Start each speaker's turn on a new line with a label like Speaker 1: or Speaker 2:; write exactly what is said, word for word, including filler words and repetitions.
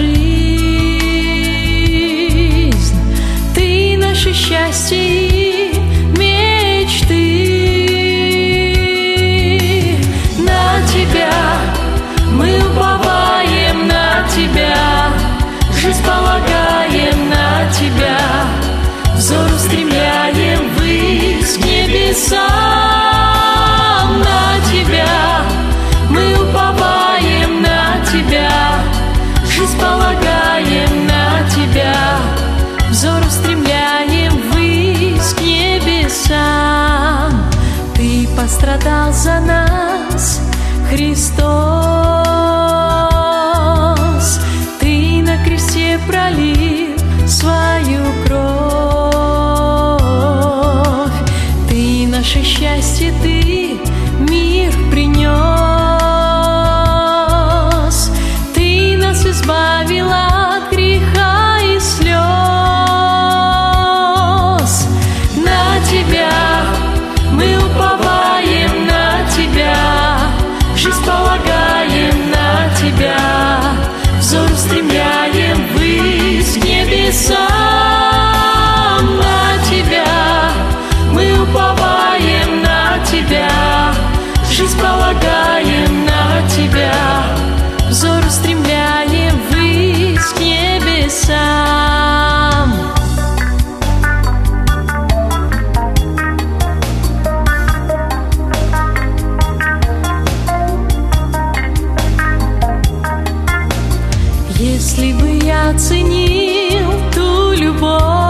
Speaker 1: жизнь, Ты наше счастье и мечты. На Тебя мы уповаем, на Тебя жизнь полагаем, на Тебя взор устремляем ввысь к небесам. На Тебя мы уповаем, на Тебя жизнь полагаем, на Тебя взор устремляем ввысь к небесам. Ты пострадал за нас, Христос, Ты на кресте пролил свою кровь. Ты наше счастье, Ты мир принес. Ты нас избавил от греха и слез. На Тебя мы уповаем, на Тебя жизнь полагаем, на Тебя взор устремляем ввысь к небесам. На Тебя мы уповаем, на Тебя жизнь полагаем, на Тебя взор устремляем ввысь к небесам. Если бы я ценил ту любовь,